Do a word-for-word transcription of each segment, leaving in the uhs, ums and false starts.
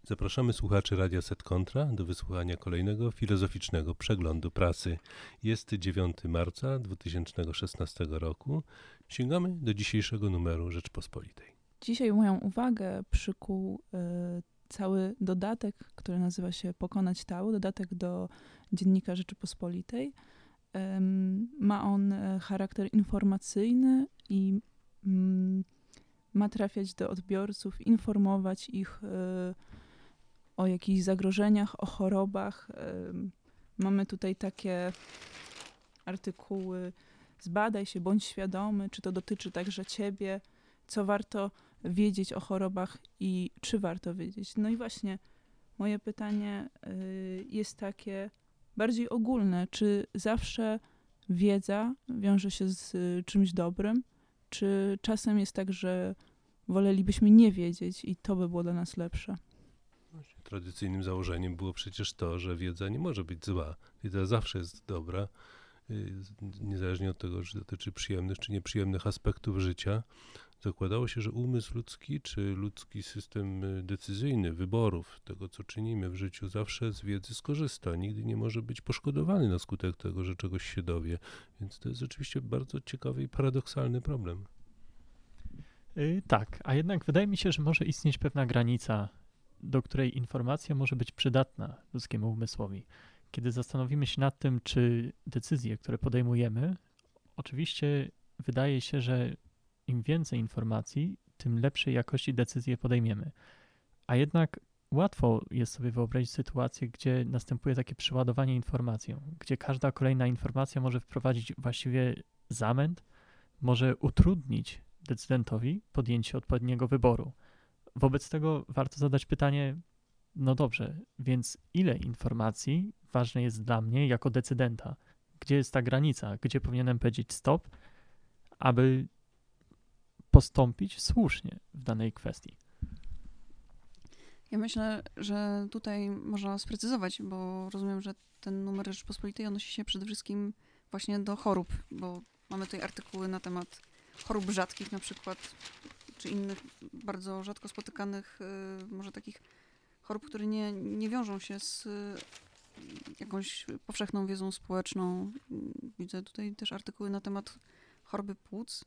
Zapraszamy słuchaczy Radia Set Kontra do wysłuchania kolejnego filozoficznego przeglądu prasy. Jest dziewiątego marca dwa tysiące szesnastego roku. Sięgamy do dzisiejszego numeru Rzeczpospolitej. Dzisiaj moją uwagę przykuł y, cały dodatek, który nazywa się Pokonać Tał, dodatek do Dziennika Rzeczypospolitej. Ym, ma on y, charakter informacyjny i y, ma trafiać do odbiorców, informować ich y, o jakichś zagrożeniach, o chorobach. Y, mamy tutaj takie artykuły: zbadaj się, bądź świadomy, czy to dotyczy także ciebie, co warto wiedzieć o chorobach i czy warto wiedzieć. No i właśnie moje pytanie y, jest takie bardziej ogólne. Czy zawsze wiedza wiąże się z y, czymś dobrym? Czy czasem jest tak, że wolelibyśmy nie wiedzieć i to by było dla nas lepsze? Tradycyjnym założeniem było przecież to, że wiedza nie może być zła. Wiedza zawsze jest dobra, niezależnie od tego, czy dotyczy przyjemnych czy nieprzyjemnych aspektów życia. Zakładało się, że umysł ludzki, czy ludzki system decyzyjny, wyborów, tego co czynimy w życiu, zawsze z wiedzy skorzysta. Nigdy nie może być poszkodowany na skutek tego, że czegoś się dowie. Więc to jest rzeczywiście bardzo ciekawy i paradoksalny problem. Yy, tak, a jednak wydaje mi się, że może istnieć pewna granica, do której informacja może być przydatna ludzkiemu umysłowi. Kiedy zastanowimy się nad tym, czy decyzje, które podejmujemy, oczywiście wydaje się, że im więcej informacji, tym lepszej jakości decyzje podejmiemy. A jednak łatwo jest sobie wyobrazić sytuację, gdzie następuje takie przeładowanie informacją, gdzie każda kolejna informacja może wprowadzić właściwie zamęt, może utrudnić decydentowi podjęcie odpowiedniego wyboru. Wobec tego warto zadać pytanie, no dobrze, więc ile informacji ważne jest dla mnie jako decydenta? Gdzie jest ta granica? Gdzie powinienem powiedzieć stop, aby postąpić słusznie w danej kwestii? Ja myślę, że tutaj można sprecyzować, bo rozumiem, że ten numer Rzeczpospolitej odnosi się przede wszystkim właśnie do chorób, bo mamy tutaj artykuły na temat chorób rzadkich na przykład, czy innych bardzo rzadko spotykanych, może takich chorób, które nie, nie wiążą się z jakąś powszechną wiedzą społeczną. Widzę tutaj też artykuły na temat choroby płuc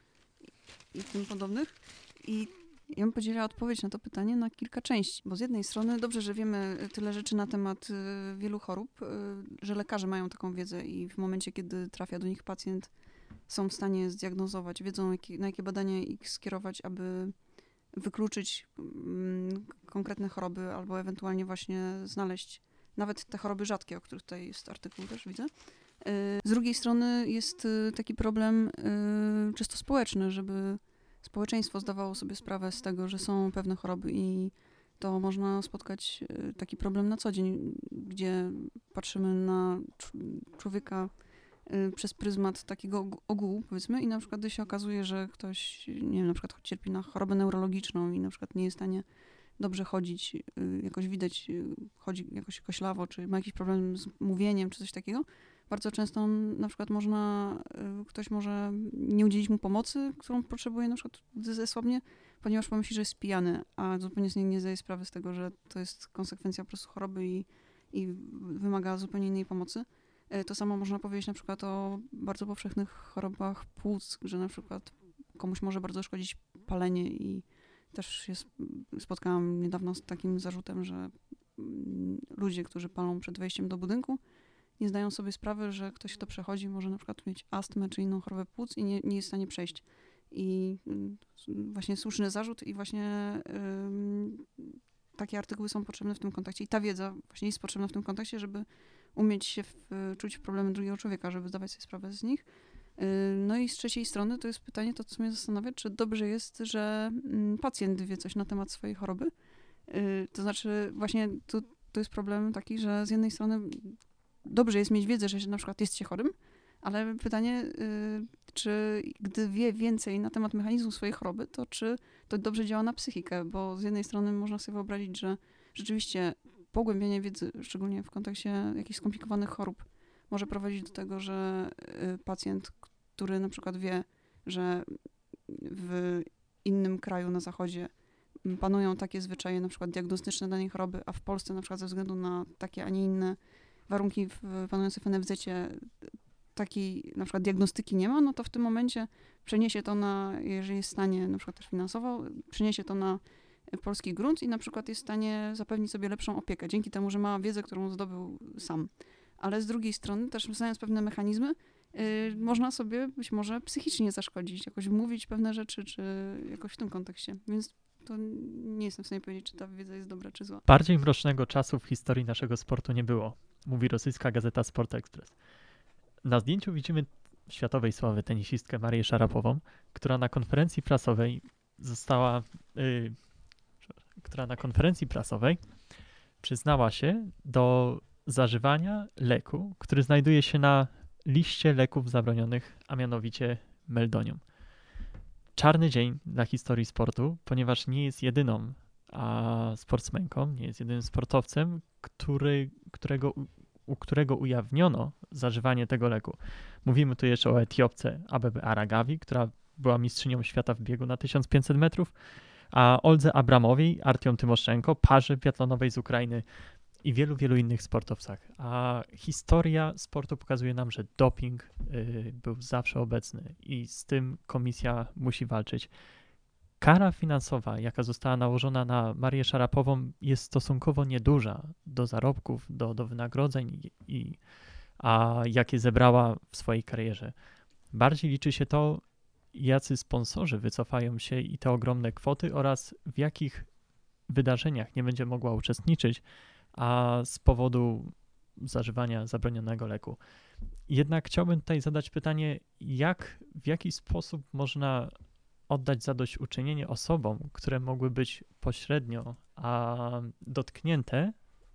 i tym podobnych. I ja bym podzieliła odpowiedź na to pytanie na kilka części, bo z jednej strony dobrze, że wiemy tyle rzeczy na temat wielu chorób, że lekarze mają taką wiedzę i w momencie, kiedy trafia do nich pacjent, są w stanie zdiagnozować, wiedzą jakie, na jakie badania ich skierować, aby wykluczyć mm, konkretne choroby albo ewentualnie właśnie znaleźć nawet te choroby rzadkie, o których tutaj jest artykuł też, widzę. Z drugiej strony jest taki problem czysto społeczny, żeby społeczeństwo zdawało sobie sprawę z tego, że są pewne choroby i to można spotkać taki problem na co dzień, gdzie patrzymy na człowieka przez pryzmat takiego ogółu, powiedzmy, i na przykład gdy się okazuje, że ktoś, nie wiem, na przykład cierpi na chorobę neurologiczną i na przykład nie jest w stanie dobrze chodzić, jakoś widać, chodzi jakoś koślawo, czy ma jakiś problem z mówieniem, czy coś takiego, bardzo często on, na przykład można, ktoś może nie udzielić mu pomocy, którą potrzebuje na przykład, gdy zesłabnie, ponieważ pomyśli, że jest pijany, a zupełnie sobie nie zdaje sprawy z tego, że to jest konsekwencja po prostu choroby i, i wymaga zupełnie innej pomocy. To samo można powiedzieć na przykład o bardzo powszechnych chorobach płuc, że na przykład komuś może bardzo szkodzić palenie i też się spotkałam niedawno z takim zarzutem, że ludzie, którzy palą przed wejściem do budynku, nie zdają sobie sprawy, że ktoś, kto przechodzi, może na przykład mieć astmę czy inną chorobę płuc i nie, nie jest w stanie przejść. I właśnie słuszny zarzut i właśnie ym, takie artykuły są potrzebne w tym kontekście i ta wiedza właśnie jest potrzebna w tym kontekście, żeby umieć się wczuć w problemy drugiego człowieka, żeby zdawać sobie sprawę z nich. No i z trzeciej strony to jest pytanie, to co mnie zastanawia, czy dobrze jest, że pacjent wie coś na temat swojej choroby. To znaczy właśnie tu, tu jest problem taki, że z jednej strony dobrze jest mieć wiedzę, że na przykład jest się chorym, ale pytanie, czy gdy wie więcej na temat mechanizmu swojej choroby, to czy to dobrze działa na psychikę, bo z jednej strony można sobie wyobrazić, że rzeczywiście pogłębianie wiedzy, szczególnie w kontekście jakichś skomplikowanych chorób, może prowadzić do tego, że pacjent, który na przykład wie, że w innym kraju na zachodzie panują takie zwyczaje, na przykład diagnostyczne danej choroby, a w Polsce na przykład ze względu na takie, a nie inne warunki w, panujące w en ef zecie takiej na przykład diagnostyki nie ma, no to w tym momencie przeniesie to na, jeżeli jest w stanie na przykład też finansowo, przeniesie to na polski grunt i na przykład jest w stanie zapewnić sobie lepszą opiekę, dzięki temu, że ma wiedzę, którą zdobył sam. Ale z drugiej strony też znając pewne mechanizmy, yy, można sobie być może psychicznie zaszkodzić, jakoś mówić pewne rzeczy, czy jakoś w tym kontekście. Więc to nie jestem w stanie powiedzieć, czy ta wiedza jest dobra, czy zła. Bardziej mrocznego czasu w historii naszego sportu nie było, mówi rosyjska gazeta Sport Express. Na zdjęciu widzimy światowej sławy tenisistkę Marię Szarapową, która na konferencji prasowej została, yy, która na konferencji prasowej przyznała się do zażywania leku, który znajduje się na liście leków zabronionych, a mianowicie meldonium. Czarny dzień dla historii sportu, ponieważ nie jest jedyną a sportsmenką, nie jest jedynym sportowcem, który, którego, u którego ujawniono zażywanie tego leku. Mówimy tu jeszcze o Etiopce Abebe Aragawi, która była mistrzynią świata w biegu na tysiąc pięćset metrów, a Oldze Abramowej, Artiom Tymoszenko, parze biatlonowej z Ukrainy i wielu, wielu innych sportowcach. A historia sportu pokazuje nam, że doping y, był zawsze obecny i z tym komisja musi walczyć. Kara finansowa, jaka została nałożona na Marię Szarapową, jest stosunkowo nieduża do zarobków, do, do wynagrodzeń, i, a jakie zebrała w swojej karierze. Bardziej liczy się to, jacy sponsorzy wycofają się i te ogromne kwoty oraz w jakich wydarzeniach nie będzie mogła uczestniczyć, a z powodu zażywania zabronionego leku. Jednak chciałbym tutaj zadać pytanie, jak, w jaki sposób można oddać zadośćuczynienie osobom, które mogły być pośrednio a dotknięte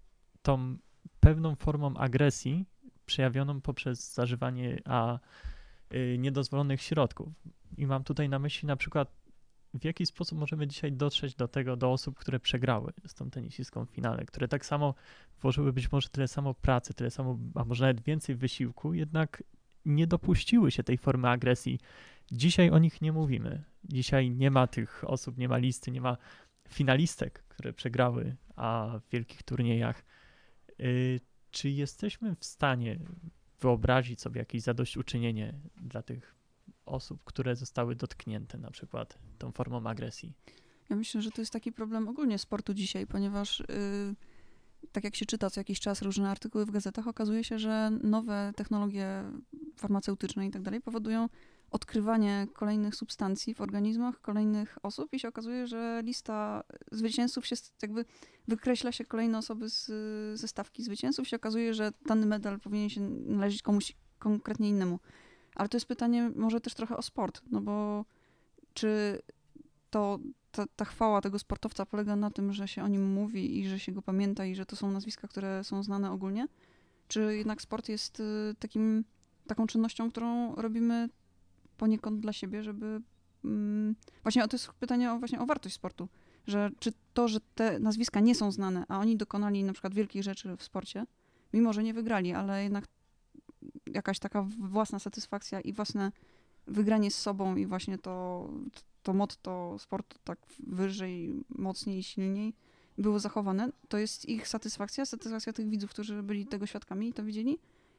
tą pewną formą agresji przejawioną poprzez zażywanie a y, niedozwolonych środków. I mam tutaj na myśli na przykład, w jaki sposób możemy dzisiaj dotrzeć do tego, do osób, które przegrały z tą tenisistką w finale, które tak samo włożyły być może tyle samo pracy, tyle samo, a może nawet więcej wysiłku, jednak nie dopuściły się tej formy agresji. Dzisiaj o nich nie mówimy. Dzisiaj nie ma tych osób, nie ma listy, nie ma finalistek, które przegrały a w wielkich turniejach. Yy, czy jesteśmy w stanie wyobrazić sobie jakieś zadośćuczynienie dla tych osób, które zostały dotknięte na przykład tą formą agresji? Ja myślę, że to jest taki problem ogólnie sportu dzisiaj, ponieważ yy, tak jak się czyta co jakiś czas różne artykuły w gazetach, okazuje się, że nowe technologie farmaceutyczne i tak dalej powodują odkrywanie kolejnych substancji w organizmach kolejnych osób i się okazuje, że lista zwycięzców się jakby wykreśla się kolejne osoby z, ze stawki zwycięzców i się okazuje, że dany medal powinien się należeć komuś konkretnie innemu. Ale to jest pytanie może też trochę o sport, no bo czy to ta, ta chwała tego sportowca polega na tym, że się o nim mówi i że się go pamięta i że to są nazwiska, które są znane ogólnie? Czy jednak sport jest takim, taką czynnością, którą robimy poniekąd dla siebie, żeby... Mm, właśnie to jest pytanie o, właśnie o wartość sportu, że czy to, że te nazwiska nie są znane, a oni dokonali na przykład wielkich rzeczy w sporcie, mimo że nie wygrali, ale jednak jakaś taka własna satysfakcja i własne wygranie z sobą i właśnie to, to motto sportu tak wyżej, mocniej, silniej było zachowane, to jest ich satysfakcja, satysfakcja tych widzów, którzy byli tego świadkami i to widzieli.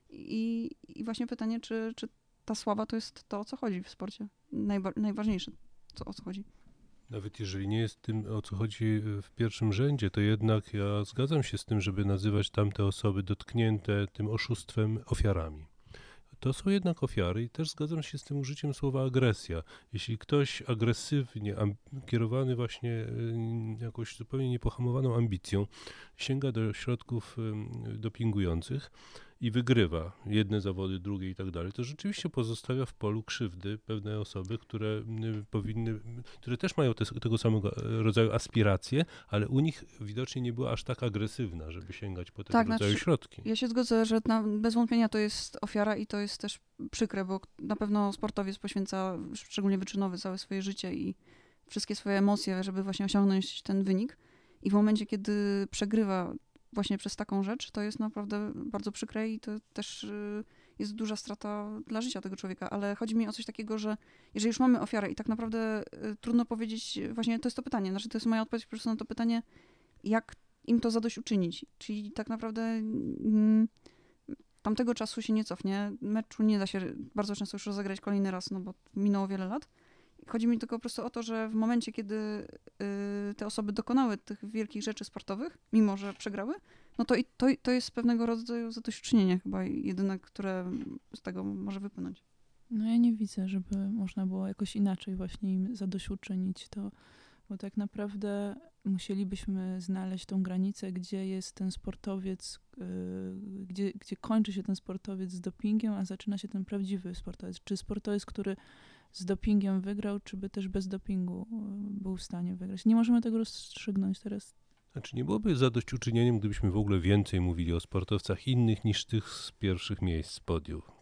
I, i właśnie pytanie, czy, czy ta sława to jest to, o co chodzi w sporcie. Najba- najważniejsze, co, o co chodzi. Nawet jeżeli nie jest tym, o co chodzi w pierwszym rzędzie, to jednak ja zgadzam się z tym, żeby nazywać tamte osoby dotknięte tym oszustwem ofiarami. To są jednak ofiary i też zgadzam się z tym użyciem słowa agresja. Jeśli ktoś agresywnie, amb- kierowany właśnie y, jakąś zupełnie niepohamowaną ambicją, sięga do środków y, dopingujących i wygrywa jedne zawody, drugie i tak dalej, to rzeczywiście pozostawia w polu krzywdy pewne osoby, które y, powinny, które też mają te, tego samego rodzaju aspiracje, ale u nich widocznie nie była aż tak agresywna, żeby sięgać po tego tak, rodzaju znaczy, środki. Ja się zgodzę, że na, bez wątpienia to jest ofiara i to jest też przykre, bo na pewno sportowiec poświęca, szczególnie wyczynowy, całe swoje życie i wszystkie swoje emocje, żeby właśnie osiągnąć ten wynik. I w momencie, kiedy przegrywa właśnie przez taką rzecz, to jest naprawdę bardzo przykre i to też jest duża strata dla życia tego człowieka, ale chodzi mi o coś takiego, że jeżeli już mamy ofiarę i tak naprawdę y, trudno powiedzieć, właśnie to jest to pytanie, znaczy to jest moja odpowiedź po prostu na to pytanie, jak im to zadośćuczynić, czyli tak naprawdę mm, tamtego czasu się nie cofnie, meczu nie da się bardzo często już rozegrać kolejny raz, no bo minęło wiele lat. Chodzi mi tylko po prostu o to, że w momencie, kiedy y, te osoby dokonały tych wielkich rzeczy sportowych, mimo że przegrały, no to, i, to, to jest pewnego rodzaju zadośćuczynienie chyba jedyne, które z tego może wypłynąć. No ja nie widzę, żeby można było jakoś inaczej właśnie im zadośćuczynić to, bo tak naprawdę musielibyśmy znaleźć tą granicę, gdzie jest ten sportowiec, yy, gdzie, gdzie kończy się ten sportowiec z dopingiem, a zaczyna się ten prawdziwy sportowiec. Czy sportowiec, który z dopingiem wygrał, czy by też bez dopingu był w stanie wygrać. Nie możemy tego rozstrzygnąć teraz. Znaczy nie byłoby zadośćuczynieniem, gdybyśmy w ogóle więcej mówili o sportowcach innych niż tych z pierwszych miejsc z podiów.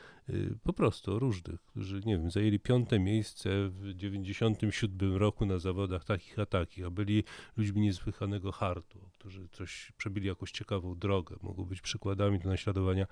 Po prostu o różnych, którzy, nie wiem, zajęli piąte miejsce w dziewięćdziesiątym siódmym roku na zawodach takich a takich, a byli ludźmi niesłychanego hartu, którzy coś przebili jakąś ciekawą drogę, mogą być przykładami do naśladowania.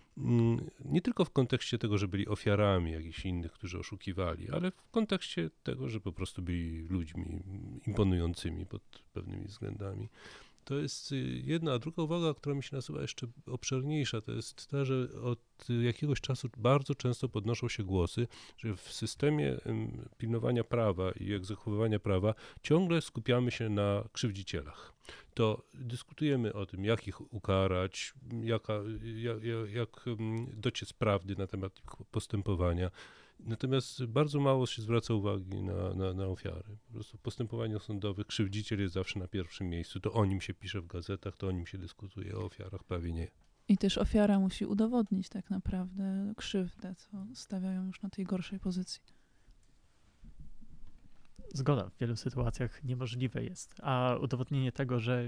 Nie tylko w kontekście tego, że byli ofiarami jakichś innych, którzy oszukiwali, ale w kontekście tego, że po prostu byli ludźmi imponującymi pod pewnymi względami. To jest jedna, a druga uwaga, która mi się nasuwa jeszcze obszerniejsza, to jest ta, że od jakiegoś czasu bardzo często podnoszą się głosy, że w systemie pilnowania prawa i egzekwowania prawa ciągle skupiamy się na krzywdzicielach. To dyskutujemy o tym, jak ich ukarać, jaka, jak, jak dociec prawdy na temat ich postępowania. Natomiast bardzo mało się zwraca uwagi na, na, na ofiary. Po prostu w postępowaniu sądowych krzywdziciel jest zawsze na pierwszym miejscu. To o nim się pisze w gazetach, to o nim się dyskutuje, o ofiarach prawie nie. I też ofiara musi udowodnić tak naprawdę krzywdę, co stawiają już na tej gorszej pozycji. Zgoda, w wielu sytuacjach niemożliwe jest, a udowodnienie tego, że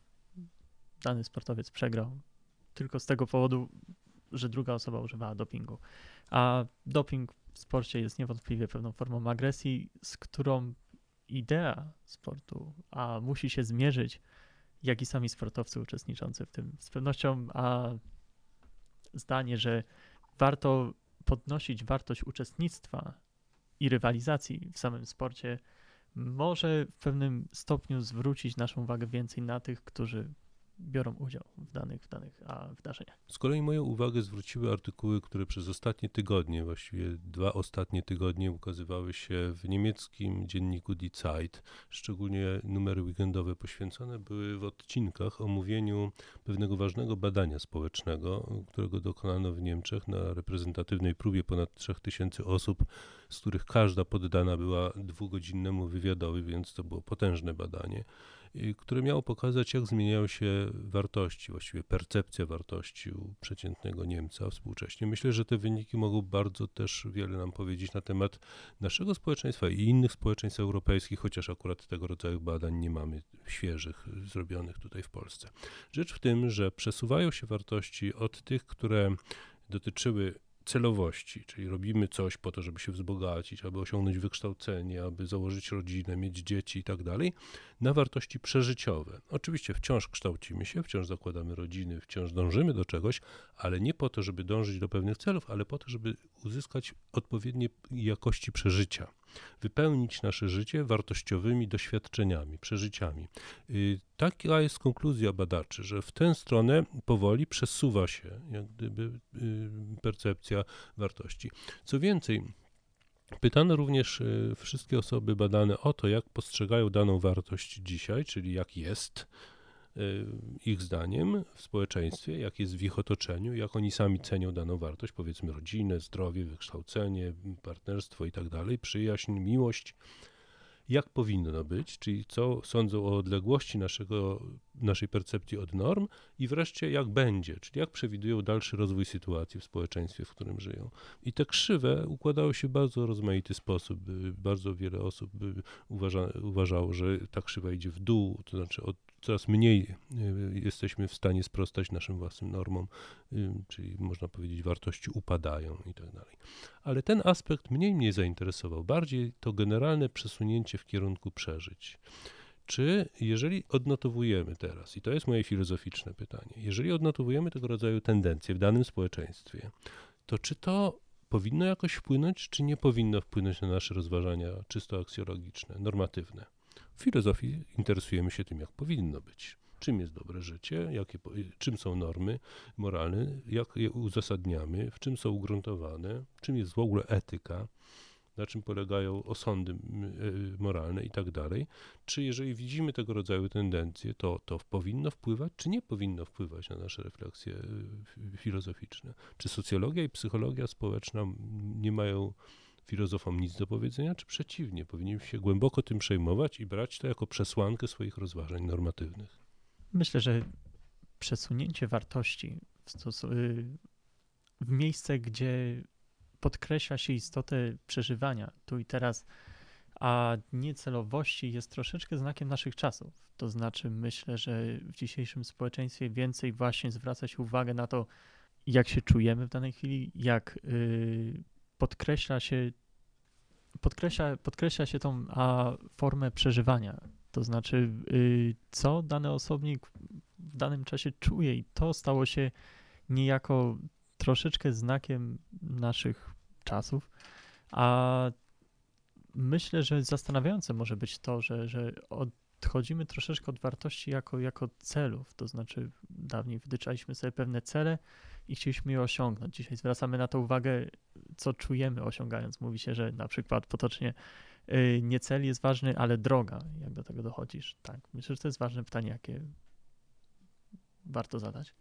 dany sportowiec przegrał tylko z tego powodu, że druga osoba używała dopingu. A doping w sporcie jest niewątpliwie pewną formą agresji, z którą idea sportu, a musi się zmierzyć, jak i sami sportowcy uczestniczący w tym. Z pewnością a zdanie, że warto podnosić wartość uczestnictwa i rywalizacji w samym sporcie, może w pewnym stopniu zwrócić naszą uwagę więcej na tych, którzy biorą udział w danych, w danych a, wydarzeniach. Z kolei moją uwagę zwróciły artykuły, które przez ostatnie tygodnie, właściwie dwa ostatnie tygodnie ukazywały się w niemieckim dzienniku Die Zeit. Szczególnie numery weekendowe poświęcone były w odcinkach omówieniu pewnego ważnego badania społecznego, którego dokonano w Niemczech na reprezentatywnej próbie ponad trzech tysięcy osób, z których każda poddana była dwugodzinnemu wywiadowi, więc to było potężne badanie, które miało pokazać, jak zmieniają się wartości, właściwie percepcja wartości u przeciętnego Niemca współcześnie. Myślę, że te wyniki mogą bardzo też wiele nam powiedzieć na temat naszego społeczeństwa i innych społeczeństw europejskich, chociaż akurat tego rodzaju badań nie mamy świeżych, zrobionych tutaj w Polsce. Rzecz w tym, że przesuwają się wartości od tych, które dotyczyły celowości, czyli robimy coś po to, żeby się wzbogacić, aby osiągnąć wykształcenie, aby założyć rodzinę, mieć dzieci i tak dalej, na wartości przeżyciowe. Oczywiście wciąż kształcimy się, wciąż zakładamy rodziny, wciąż dążymy do czegoś, ale nie po to, żeby dążyć do pewnych celów, ale po to, żeby uzyskać odpowiednie jakości przeżycia, wypełnić nasze życie wartościowymi doświadczeniami, przeżyciami. Taka jest konkluzja badaczy, że w tę stronę powoli przesuwa się jak gdyby percepcja wartości. Co więcej, pytano również wszystkie osoby badane o to, jak postrzegają daną wartość dzisiaj, czyli jak jest ich zdaniem w społeczeństwie, jak jest w ich otoczeniu, jak oni sami cenią daną wartość, powiedzmy rodzinę, zdrowie, wykształcenie, partnerstwo i tak dalej, przyjaźń, miłość. Jak powinno być, czyli co sądzą o odległości naszego, naszej percepcji od norm i wreszcie jak będzie, czyli jak przewidują dalszy rozwój sytuacji w społeczeństwie, w którym żyją. I te krzywe układały się w bardzo rozmaity sposób. Bardzo wiele osób uważa, uważało, że ta krzywa idzie w dół, to znaczy od coraz mniej jesteśmy w stanie sprostać naszym własnym normom, czyli można powiedzieć wartości upadają i tak dalej. Ale ten aspekt mniej mnie zainteresował, bardziej to generalne przesunięcie w kierunku przeżyć. Czy jeżeli odnotowujemy teraz, i to jest moje filozoficzne pytanie, jeżeli odnotowujemy tego rodzaju tendencje w danym społeczeństwie, to czy to powinno jakoś wpłynąć, czy nie powinno wpłynąć na nasze rozważania czysto aksjologiczne, normatywne? W filozofii interesujemy się tym, jak powinno być. Czym jest dobre życie, jakie, czym są normy moralne, jak je uzasadniamy, w czym są ugruntowane, czym jest w ogóle etyka, na czym polegają osądy moralne i tak dalej. Czy jeżeli widzimy tego rodzaju tendencje, to to powinno wpływać, czy nie powinno wpływać na nasze refleksje filozoficzne? Czy socjologia i psychologia społeczna nie mają filozofom nic do powiedzenia, czy przeciwnie? Powinniśmy się głęboko tym przejmować i brać to jako przesłankę swoich rozważań normatywnych. Myślę, że przesunięcie wartości w, stos- w miejsce, gdzie podkreśla się istotę przeżywania tu i teraz, a nie celowości, jest troszeczkę znakiem naszych czasów. To znaczy, myślę, że w dzisiejszym społeczeństwie więcej właśnie zwraca się uwagę na to, jak się czujemy w danej chwili, jak yy, podkreśla się podkreśla, podkreśla się tą a, formę przeżywania. To znaczy, yy, co dany osobnik w danym czasie czuje, i to stało się niejako troszeczkę znakiem naszych czasów, a myślę, że zastanawiające może być to, że, że odchodzimy troszeczkę od wartości jako, jako celów, to znaczy dawniej wytyczaliśmy sobie pewne cele i chcieliśmy je osiągnąć. Dzisiaj zwracamy na to uwagę, co czujemy osiągając. Mówi się, że na przykład potocznie yy, nie cel jest ważny, ale droga, jak do tego dochodzisz. Tak, myślę, że to jest ważne pytanie, jakie warto zadać.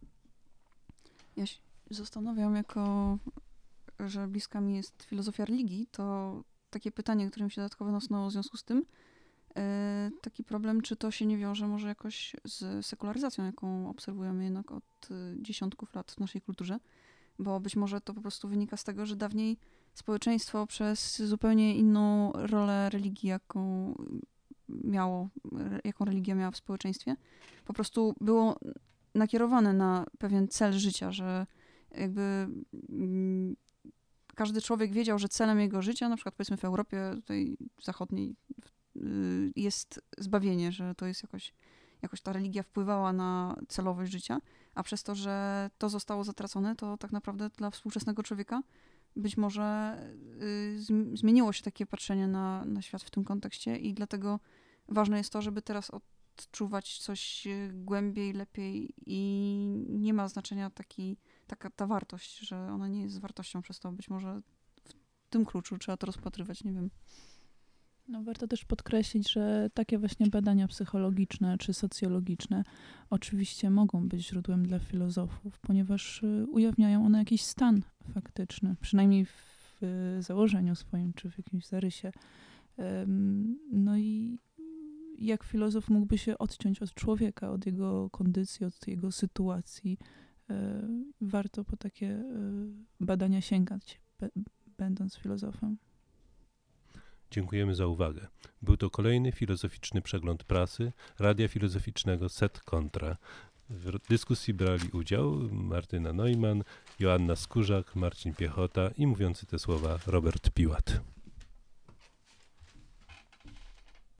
Ja się zastanawiam, jako że bliska mi jest filozofia religii, to takie pytanie, które mi się dodatkowo nasunęło w związku z tym, yy, taki problem, czy to się nie wiąże może jakoś z sekularyzacją, jaką obserwujemy jednak od y, dziesiątków lat w naszej kulturze, bo być może to po prostu wynika z tego, że dawniej społeczeństwo przez zupełnie inną rolę religii, jaką miało, jaką religia miała w społeczeństwie, po prostu było nakierowane na pewien cel życia, że jakby mm, każdy człowiek wiedział, że celem jego życia, na przykład powiedzmy w Europie tutaj zachodniej, y, jest zbawienie, że to jest jakoś, jakoś ta religia wpływała na celowość życia, a przez to, że to zostało zatracone, to tak naprawdę dla współczesnego człowieka być może y, zm- zmieniło się takie patrzenie na, na świat w tym kontekście i dlatego ważne jest to, żeby teraz odczuwać coś głębiej, lepiej i nie ma znaczenia taki, taka ta wartość, że ona nie jest wartością przez to. Być może w tym kluczu trzeba to rozpatrywać, nie wiem. No, warto też podkreślić, że takie właśnie badania psychologiczne czy socjologiczne oczywiście mogą być źródłem dla filozofów, ponieważ y, ujawniają one jakiś stan faktyczny, przynajmniej w y, założeniu swoim czy w jakimś zarysie. Ym, no i jak filozof mógłby się odciąć od człowieka, od jego kondycji, od jego sytuacji. Y, warto po takie y, badania sięgać, be, będąc filozofem. Dziękujemy za uwagę. Był to kolejny filozoficzny przegląd prasy Radia Filozoficznego Set Kontra. W dyskusji brali udział Martyna Neumann, Joanna Skórzak, Marcin Piechota i mówiący te słowa Robert Piłat.